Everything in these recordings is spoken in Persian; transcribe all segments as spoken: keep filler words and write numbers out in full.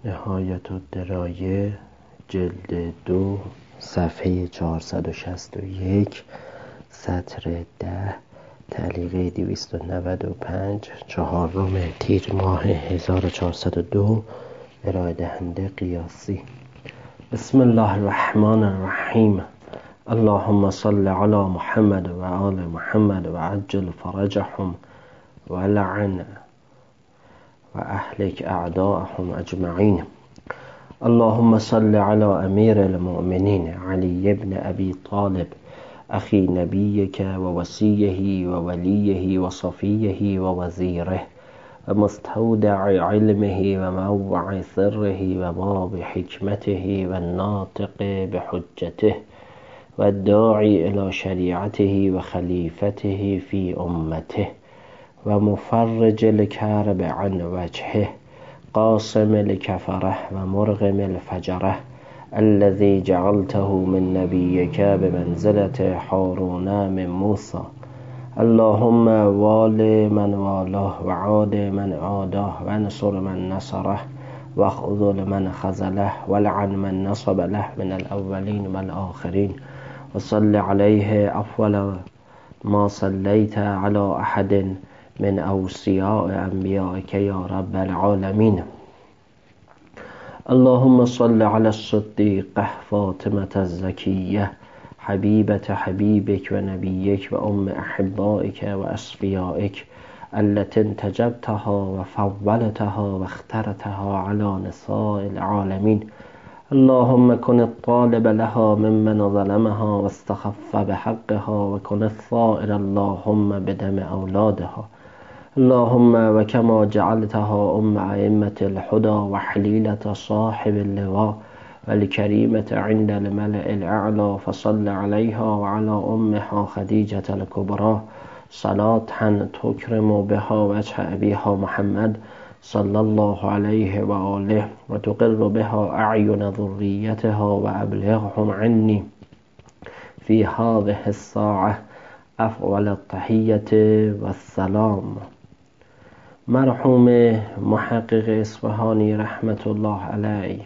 نهایت الدرایه جلد دو صفحه چهارصد و شصت و یک سطر ده تعلیقه دویست و نود و پنج چهارم تیر ماه هزار و چهارصد و دو ارائه دهنده قیاسی. بسم الله الرحمن الرحیم. اللهم صل علی محمد و آل محمد و عجل فرجهم و لعن و اهلک اعداءهم اجمعین. اللهم صل على امیر المؤمنین علی ابن ابی طالب اخی نبیک و وصیه و ولیه و صفیه و وزیره و مستودع علمه و موضع سره و باب حکمته و الناطق بحجته و الداعی الى شریعته و خلیفته فی امته و مفرج الکرب عن وجهه قاسم الکفره و مرغم الفجره الذي جعلته من نبيك بمنزلة هارون من موسى. اللهم وال من والاه وعاد من عاداه وانصر من نصره واخذل من خذله ولعن من نصب له من الأولين والآخرين وصل عليه أفضل ما صليت على أحد من أوصياء أنبيائك يا رب العالمين. اللهم صل على الصديقة فاطمة الزكية حبيبة حبيبك ونبيك وأم أحبائك وأصفيائك التي انتجبتها وفضلتها واخترتها على نساء العالمين. اللهم كن الطالب لها ممن ظلمها واستخف بحقها وكن الثائر اللهم بدم أولادها. اللهم وكما جعلتها أم أئمة الهدى وحليلة صاحب اللواء والكريمة عند الملأ الأعلى فصل عليها وعلى أمها خديجة الكبرى صلاة تكرم بها وجه أبيها محمد صلى الله عليه وآله وتقر بها أعين ذريتها وأبلغهم عني في هذه الساعة أفضل التحية والسلام. مرحوم محقق اصفهانی رحمت الله علیه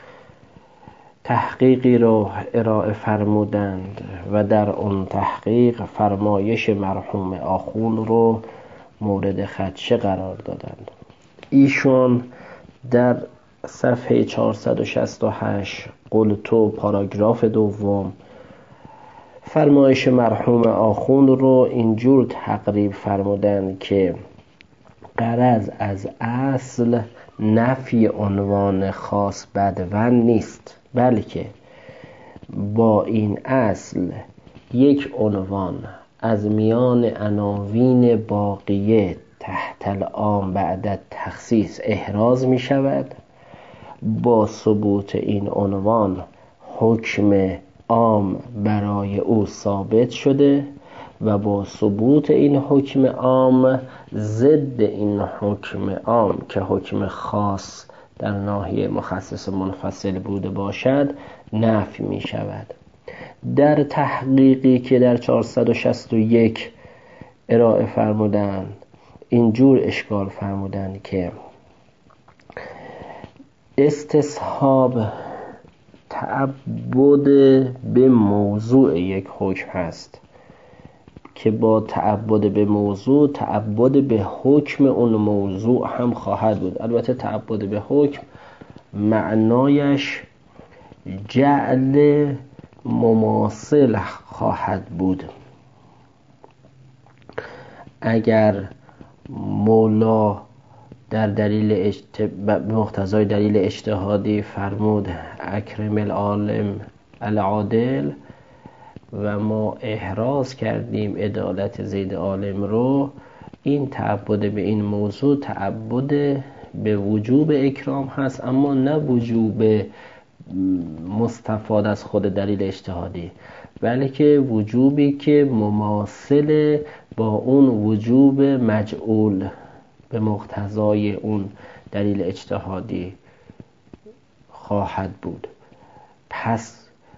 تحقیقی رو ارائه فرمودند و در اون تحقیق فرمایش مرحوم آخوند رو مورد خدشه قرار دادند. ایشون در صفحه چهارصد و شصت و هشت قلتو پاراگراف دوم فرمایش مرحوم آخوند رو اینجور تقریب فرمودند که غرض از اصل نفی عنوان خاص بدون نیست، بلکه با این اصل یک عنوان از میان عناوین باقیه تحت العام بعد تخصیص احراز می شود. با ثبوت این عنوان حکم عام برای او ثابت شده و با ثبوت این حکم عام ضد این حکم عام که حکم خاص در ناحیه مخصص منفصل بوده باشد نفی می شود. در تحقیقی که در چهارصد و شصت و یک ارائه فرمودند اینجور اشکال فرمودند که استصحاب تعبد به موضوع یک حکم هست که با تعبد به موضوع تعبد به حکم اون موضوع هم خواهد بود. البته تعبد به حکم معنایش جعل مماثل خواهد بود. اگر مولا در دلیل اجت... مقتضای دلیل اجتهادی فرمود اکرم العالم العادل و ما احراز کردیم عدالت زید عالم رو، این تعبد به این موضوع تعبد به وجوب اکرام هست، اما نه وجوب مستفاد از خود دلیل اجتهادی، بلکه وجوبی که مماثل با اون وجوب مجعول به مقتضای اون دلیل اجتهادی خواهد بود. پس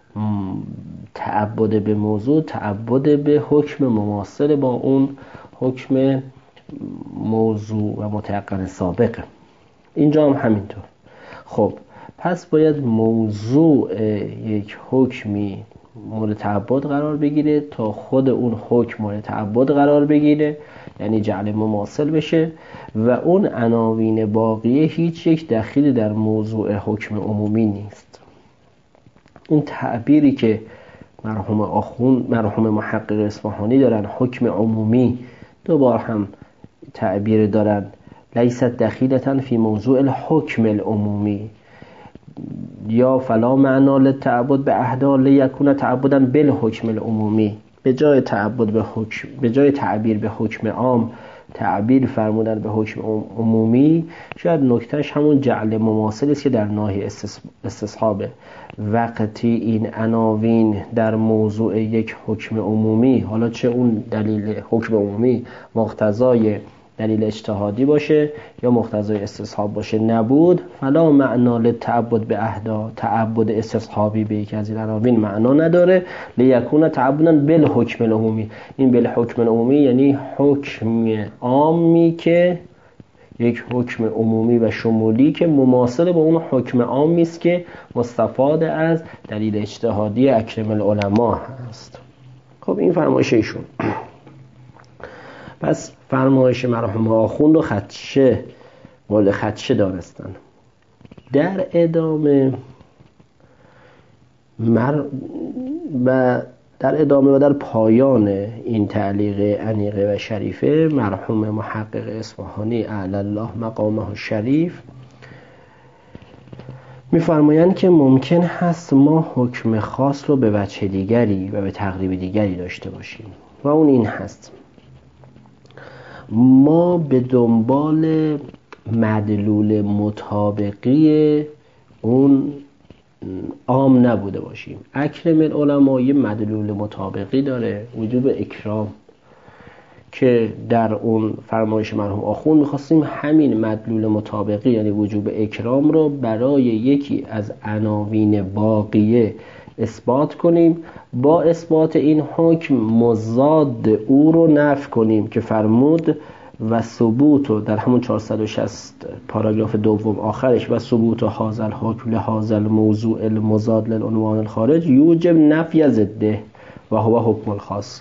تعبد به موضوع تعبد به حکم مماثل با اون حکم موضوع و متيقن سابق. اینجا هم همینطور. خب پس باید موضوع یک حکمی مورد تعبد قرار بگیره تا خود اون حکم مورد تعبد قرار بگیره، یعنی جعل مماثل بشه، و اون عناوین باقیه هیچ یک دخیلی در موضوع حکم عمومی نیست. این تعبیری که مرحوم آخوند مرحوم محقق اصفهانی دارن حکم عمومی، دوبار هم تعبیر دارن لیست دخیلتن فی موضوع الحکم العمومی، یا فلا معنا للتعبد به احدا لیکون تعبدا بالحکم العمومی. به جای تعبد به حکم، به جای تعبیر به حکم عام تعبیر فرمودن به حکم عمومی، شاید نکتهش همون جعل مماثل است که در ناحیه استصحابه. وقتی این عناوین در موضوع یک حکم عمومی، حالا چه اون دلیل حکم عمومی مقتضای دلیل اجتهادی باشه یا مقتضای استصحاب باشه نبود، فلا معنا للتعبد به احدا، تعبد استصحابی به یک از این عناوین معنا نداره. لیکون تعبدا بالحکم العمومی، این بالحکم العمومی یعنی حکم عامی که یک حکم عمومی و شمولی که مماثل با اون حکم عامی است که مستفاد از دلیل اجتهادی اکرم العلماء هست. خب این فرمایش ایشون. پس فرمایش مرحوم آخوند و خدشه مورد خدشه دانستن. در ادامه مر و در ادامه و در پایان این تعلیق انیقه و شریفه، مرحوم محقق اصفهانی اعلی الله مقامه الشریف می‌فرمایند که ممکن هست ما حکم خاص رو به وجه دیگری و به تقریب دیگری داشته باشیم، و اون این هست ما به دنبال مدلول مطابقی اون عام نبوده باشیم. اکرم العلماء یه مدلول مطابقی داره، وجوب اکرام، که در اون فرمایش مرحوم آخوند می‌خواستیم همین مدلول مطابقی یعنی وجوب اکرام رو برای یکی از عناوین باقیه اثبات کنیم، با اثبات این حکم مضاد او رو نفی کنیم که فرمود و ثبوت رو در همون چهارصد و شصت پاراگراف دوم آخرش، و ثبوت هذا الحکم لهذا الموضوع المضاد للعنوان الخارج یوجب نفی ضده و هو حکم الخاص.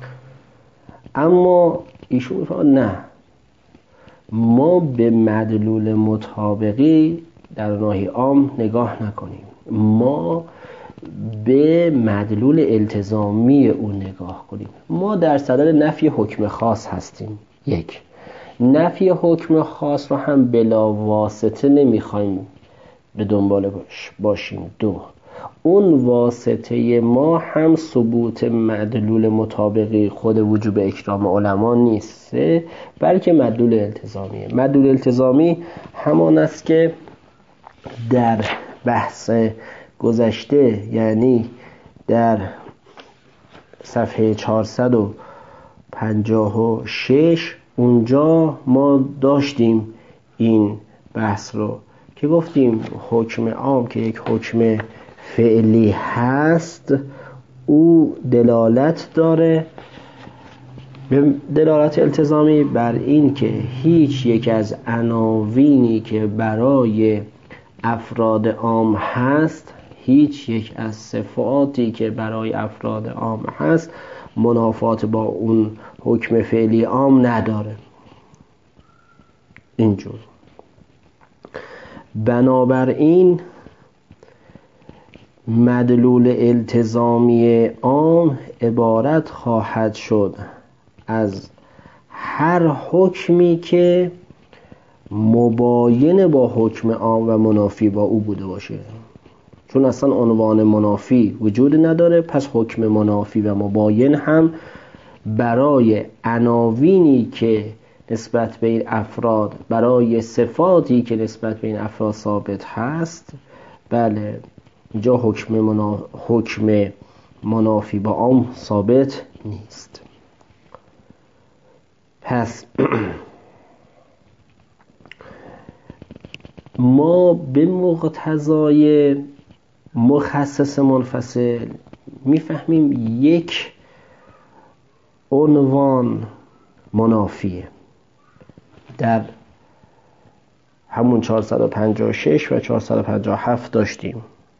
اما ایشون میفرماد نه، ما به مدلول مطابقی در ناحیه عام نگاه نکنیم، ما به مدلول التزامی اون نگاه کنیم. ما در صدد نفی حکم خاص هستیم. یک، نفی حکم خاص رو هم بلا واسطه نمیخوایم به دنبال باشیم. دو، اون واسطه ما هم ثبوت مدلول مطابقی خود وجوب اکرام علما نیست، بلکه مدلول التزامیه. مدلول التزامی همان است که در بحث گذشته، یعنی در صفحه چهارصد و پنجاه و شش، اونجا ما داشتیم این بحث رو که گفتیم حکم عام که یک حکم فعلی هست، او دلالت داره به دلالت التزامی بر این که هیچ یک از عناوینی که برای افراد عام هست، هیچ یک از صفاتی که برای افراد عام هست منافات با اون حکم فعلی عام نداره. اینجور بنابراین مدلول التزامی عام عبارت خواهد شد از هر حکمی که مباین با حکم عام و منافی با او بوده باشه. چون اصلا عنوان منافی وجود نداره، پس حکم منافی و مباین هم برای عناوینی که نسبت به این افراد، برای صفاتی که نسبت به این افراد ثابت هست، بله اینجا حکم, منا... حکم منافی با عام ثابت نیست. پس ما به مقتضای مخصص منفصل میفهمیم یک عنوان منافیه در همون چهارصد و پنجاه و شش و چهارصد و پنجاه و هفت داشتیم.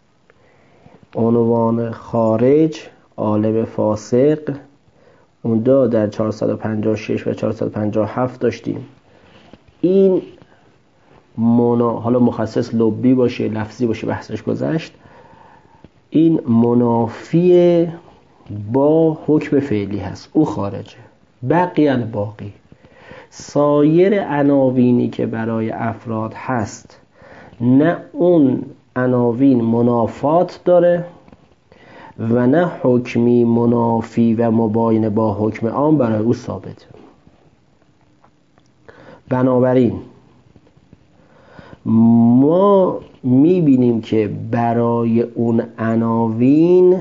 عنوان خارج عالم فاسق اون دو در چهارصد و پنجاه و شش و چهارصد و پنجاه و هفت داشتیم. این منا... حالا مخصص لبی باشه لفظی باشه بحثش گذشت، این منافی با حکم فعلی هست، او خارجه. بقی الباقی، سایر عناوینی که برای افراد هست نه اون عناوین منافات داره و نه حکمی منافی و مباین با حکم عام برای او ثابته. بنابراین ما میبینیم که برای اون عناوین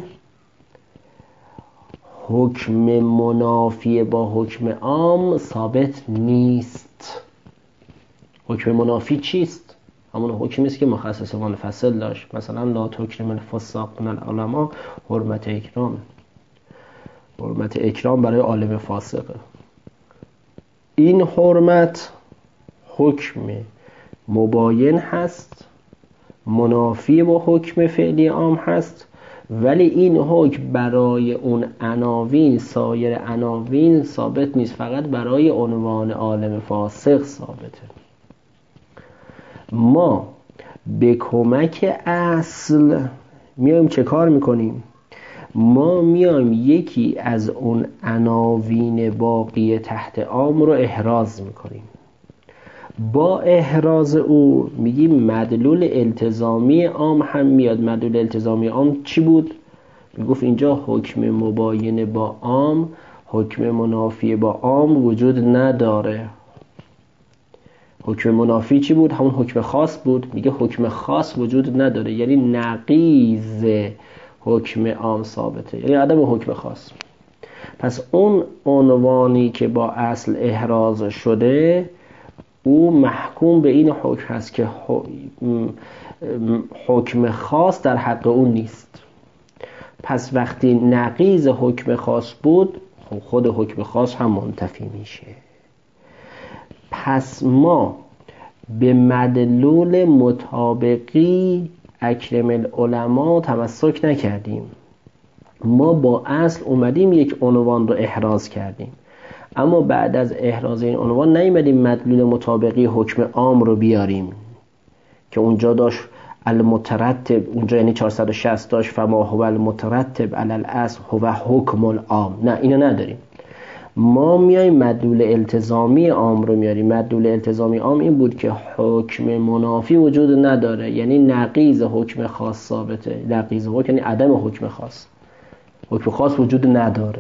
حکم منافی با حکم عام ثابت نیست. حکم منافی چیست؟ همون حکمی است که مخصص و منفصل داشت. مثلا لا تکرم الفساق من العلماء، حرمت اکرام، حرمت اکرام برای عالم فاسقه. این حرمت حکم مباین هست، منافی با حکم فعلی عام هست، ولی این حکم برای اون عناوین سایر عناوین ثابت نیست، فقط برای عنوان عالم فاسق ثابته. ما به کمک اصل میایم چه کار میکنیم؟ ما میایم یکی از اون عناوین باقی تحت عام رو احراز میکنیم. با احراز او میگیم مدلول التزامی عام هم میاد. مدلول التزامی عام چی بود؟ میگفت اینجا حکم مباین با عام، حکم منافی با عام وجود نداره. حکم منافی چی بود؟ همون حکم خاص بود. میگه حکم خاص وجود نداره، یعنی نقیض حکم عام ثابته، یعنی عدم حکم خاص. پس اون عنوانی که با اصل احراز شده او محکوم به این حکم هست که حکم خاص در حق اون نیست. پس وقتی نقیض حکم خاص بود خود حکم خاص هم منتفی میشه. پس ما به مدلول مطابقی اکرم العلماء تمسک نکردیم. ما با اصل اومدیم یک عنوان رو احراز کردیم، اما بعد از احراز این عنوان نیومدیم مدلول مطابقی حکم عام رو بیاریم که اونجا داشت المترتب، اونجا یعنی چهارصد و شصت داشت فما هو المترتب علی الاصل هو حکم العام. نه، اینو نداریم. ما میایم مدلول التزامی عام رو میاریم. مدلول التزامی عام این بود که حکم منافی وجود نداره، یعنی نقیض حکم خاص ثابته. نقیض حکم یعنی عدم حکم خاص، حکم خاص وجود نداره.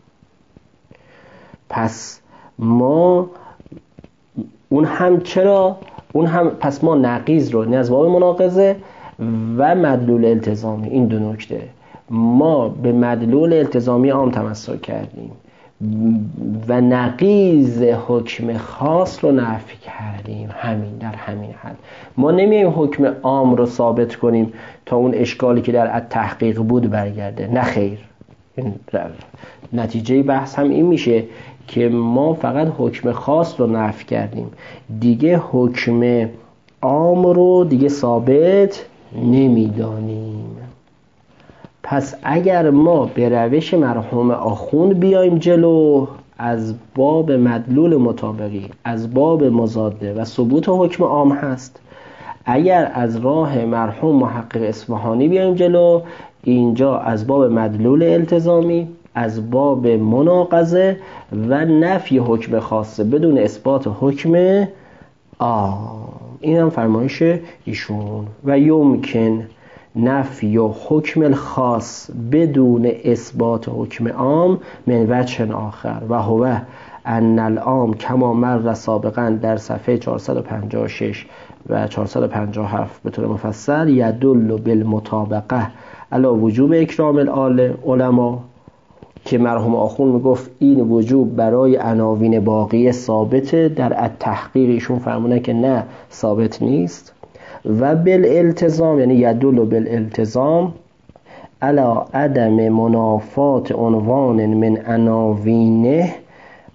پس ما اون هم چرا اون هم پس ما نقیض رو نه از باب مناقضه و مدلول التزامی، این دو نکته، ما به مدلول التزامی عام تمسک کردیم و نقیض حکم خاص رو نفی کردیم. همین، در همین حد. ما نمیایم حکم عام رو ثابت کنیم تا اون اشکالی که در تحقیق بود برگرده. نه خیر. نتیجه بحث هم این میشه که ما فقط حکم خاص رو نفی کردیم، دیگه حکم عام رو دیگه ثابت نمیدانیم. پس اگر ما به روش مرحوم آخوند بیایم جلو، از باب مدلول مطابقی، از باب مضاده و ثبوت حکم عام هست. اگر از راه مرحوم محقق اصفهانی بیایم جلو، اینجا از باب مدلول التزامی، از باب مناقضه و نفی حکم خاصه بدون اثبات حکم عام. این هم فرمایش ایشون. و یمکن نفی حکم الخاص بدون اثبات حکم عام من وجه آخر و هو ان العام کما مر سابقا در صفحه چهارصد و پنجاه و شش و چهارصد و پنجاه و هفت به طور مفصل یدل بالمطابقه علی وجوب اکرام العلماء، که مرحوم آخوند میگفت این وجوب برای عناوین باقی ثابته. در التحقیق ایشون فرمونه که نه، ثابت نیست. و بالالتزام یعنی یدل بالالتزام علی عدم منافات عنوان من عناوینه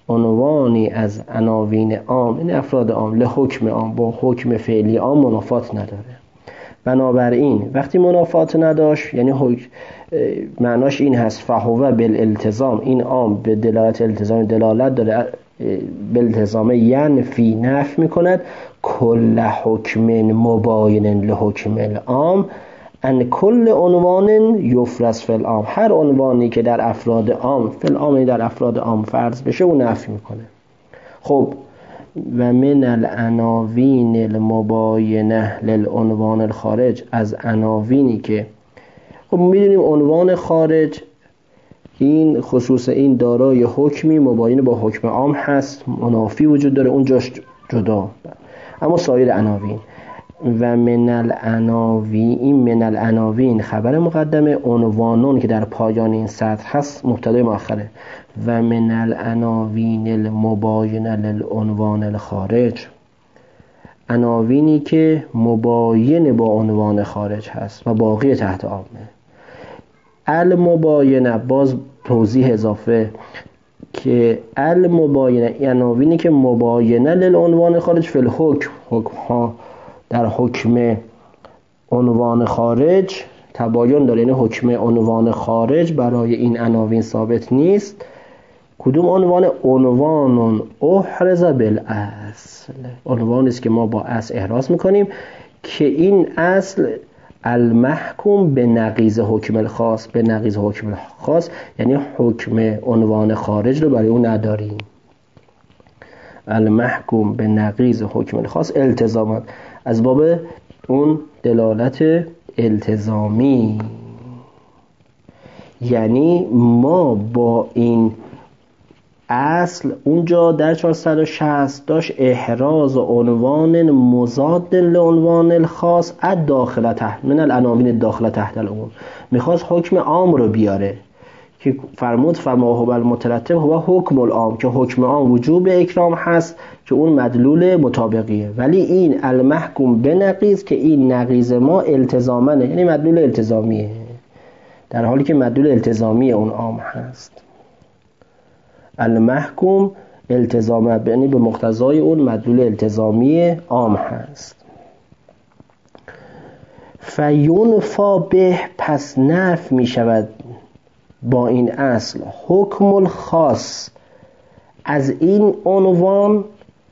عنوانی از عناوین عام، این افراد عام، لحکم عام با حکم فعلی عام منافات نداره. بنابراین وقتی منافات نداشت، یعنی معناش این هست فهو بالالتزام، این عام به دلالت التزام دلالت داره، بالالتزام ینفی نفی میکند کل حکم مباین لحکم العام ان کل عنوان یفرض فی العام، هر عنوانی که در افراد عام فی العام در افراد عام فرض بشه اون نفی میکنه. خب و من العناوین المباینه للعنوان الخارج، از عناوینی که خب میدونیم عنوان خارج این خصوص این دارای حکمی مباین با حکم عام هست، منافی وجود داره اونجاش جدا، اما سایر عناوین. و من العناوین، این من العناوین خبر مقدمه، عنوانون که در پایان این سطر هست مبتدا مؤخره. و من العناوین المباینه للعنوان الخارج، عناوینی که مباین با عنوان خارج هست و باقی تحت عامه. المباینه باز توضیح اضافه که المباینه عناوینی که مباینه للعنوان خارج فی الحکم، حکم ها در حکم عنوان خارج تباین داره، یعنی حکم عنوان خارج برای این عناوین ثابت نیست. کدوم عنوان؟ عنوان احرز بالاصل، عنوانی است که ما با اصل احراز میکنیم که این اصل المحکوم به نقیض حکم الخاص، به نقیض حکم الخاص یعنی حکم عنوان خارج رو برای اون نداریم. المحکوم به نقیض حکم الخاص التزامات، از باب اون دلالت التزامی، یعنی ما با این اصل اونجا در چهارصد و شصت داشت احراز عنوان مضاد لعنوان الخاص الداخل تحت من العناوین الداخل تحت العموم، میخواست حکم عام رو بیاره که فرمود فما هو المترتب هو حکم العام، که حکم عام وجوب اکرام هست که اون مدلول مطابقیه، ولی این المحکوم به نقیض که این نقیض ما التزامنه، یعنی مدلول التزامیه، در حالی که مدلول التزامی اون عام هست. المحکوم التزامه یعنی به مقتضای اون مدلول التزامی عام هست. فینفا به، پس نفی می شود با این اصل حکم الخاص از این عنوان،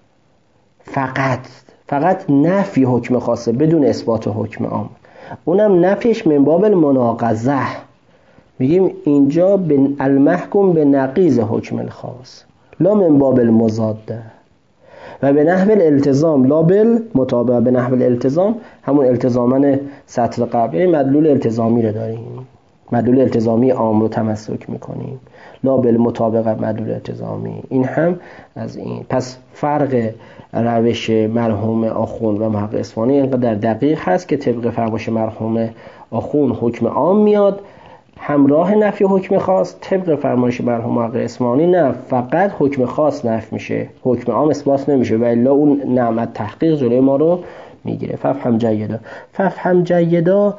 فقط فقط نفی حکم خاصه بدون اثبات حکم عام، اونم نفیش من باب المناقضه، میگیم اینجا به المحکوم به نقیض حکم الخاص لا من باب المضاده و به نحو الالتزام لا بالمطابقه، به نحو الالتزام همون التزامن سطر قبل مدلول التزامی رو داریم، مدلول التزامی عام رو تمسک میکنیم، لا بالمطابقه مدلول التزامی. این هم از این. پس فرق روش مرحوم آخوند و محقق اصفهانی اینقدر دقیق هست که طبق فرمایش مرحوم آخوند حکم عام میاد همراه نفی حکم خاص، طبق فرمایش مرحوم محقق اصفهانی نه، فقط حکم خاص نفی میشه، حکم عام اثبات نمیشه و الا اون نعمت تحقیق جلوی ما رو میگیره. ففهم جیدا، ففهم جیدا.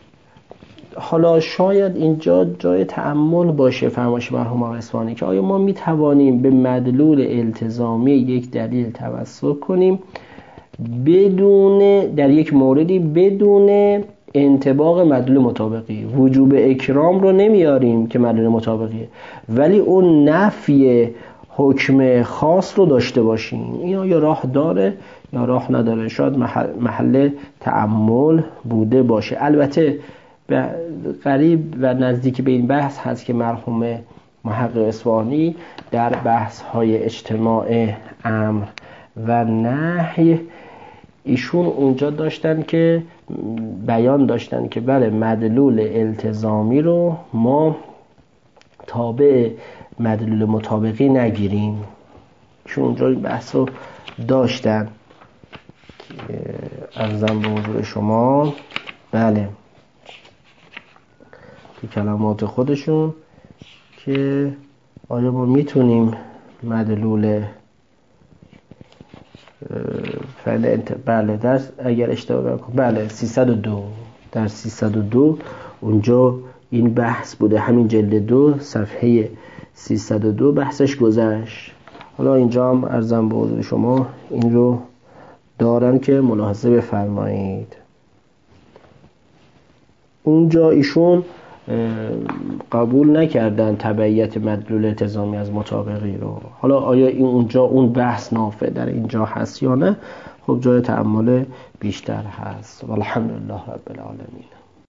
حالا شاید اینجا جای تأمل باشه فرمایش مرحوم محقق اصفهانی که آیا ما میتوانیم به مدلول التزامی یک دلیل تمسک کنیم بدون در یک موردی بدون انطباق مدلول مطابقی. وجوب اکرام رو نمیاریم که مدلول مطابقیه، ولی اون نفی حکم خاص رو داشته باشیم. این یا راه داره یا راه نداره، شاید محل, محل تأمل بوده باشه. البته قریب و نزدیک به این بحث هست که مرحوم محقق اصفهانی در بحث های اجتماع امر و نهی ایشون اونجا داشتن که بیان داشتن که بله مدلول التزامی رو ما تابع مدلول مطابقی نگیریم، ایشون اونجا این بحث رو داشتن که عرضم به حضور شما بله که کلمات خودشون که آیا ما میتونیم مدلول بله در اگر اشتباه کنم بله سیصد و دو در سیصد و دو اونجا این بحث بوده، همین جلد دو صفحه سیصد و دو بحثش گذشت. حالا اینجا هم عرضم به حضور شما این رو دارم که ملاحظه بفرمایید. اونجا ایشون قبول نکردن تبعیت مدلول التزامی از مطابقی رو. حالا آیا این اونجا اون بحث نافع در اینجا هست یا نه؟ خب جای تأمل بیشتر هست. والحمدلله رب العالمین.